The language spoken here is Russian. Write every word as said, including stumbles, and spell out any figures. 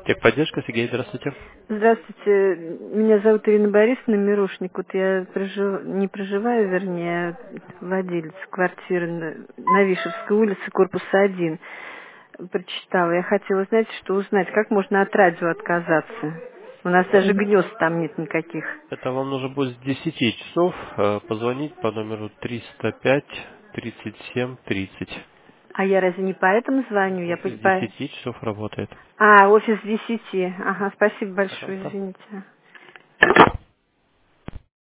Техподдержка, Сергей, здравствуйте. Здравствуйте, меня зовут Ирина Борисовна Мирошник. Вот я прожив... не проживаю, вернее, владелец квартиры на, на Вишевской улице, корпус один. Прочитала. Я хотела, знаете, что узнать, как можно от радио отказаться. У нас даже гнезд там нет никаких. Это вам нужно будет с десяти часов э, позвонить по номеру триста пять тридцать семь тридцать. А я разве не по этому звоню? Я по... Офис с по- десяти часов работает. А, офис десяти. Ага, спасибо большое, Пожалуйста. извините.